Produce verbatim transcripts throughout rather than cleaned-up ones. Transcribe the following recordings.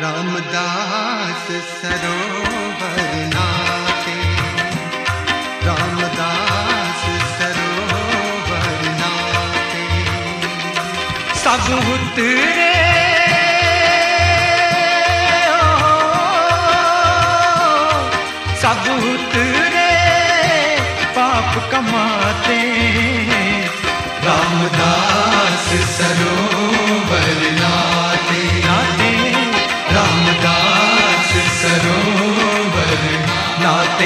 रामदास सरोवर नाते, रामदास सरोवर नाते। सब उतरे सब उतरे पाप कमाते, रामदास सरोवर नाते नाते, रामदास सरोवर नाते।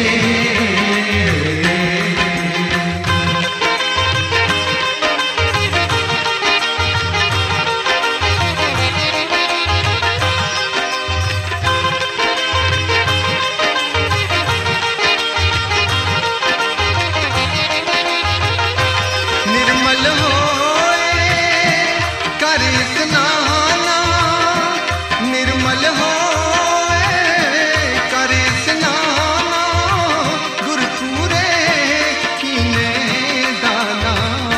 निर्मल होए कर स्नाना, निर्मल होए कर स्नाना, गुरपुरे कीने दाना।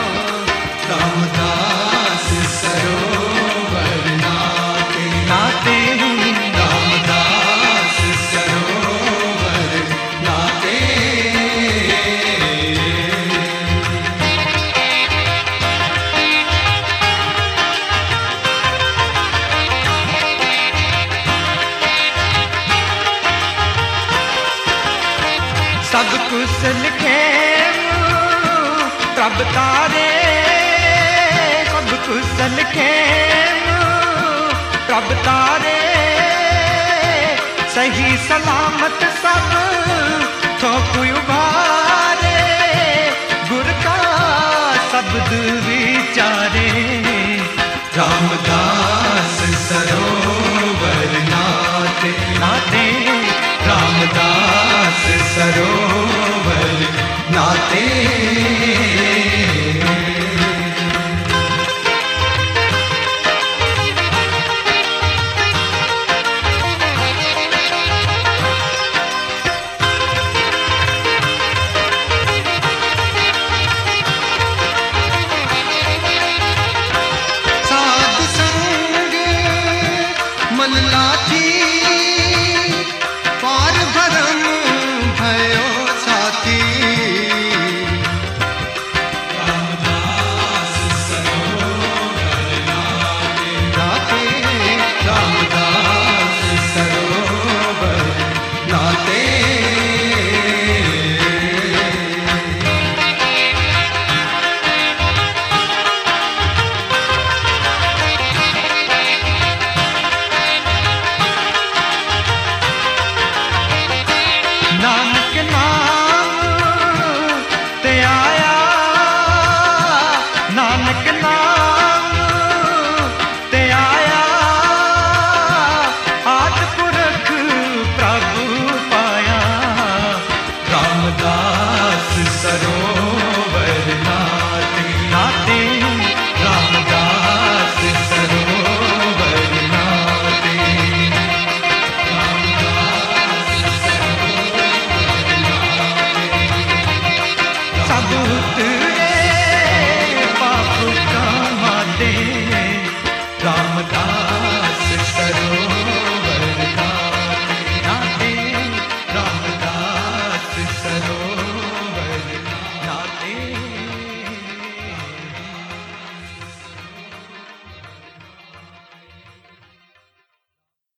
रामदास सरोवर नाते नाते, रामदास सरोवर नाते। सब कुछ लिखे प्रभ तारे, सब कुछ लिखे प्रभ तारे, सही सलामत सब थोक उभारे, गुर का शब्द विचारे। रामदास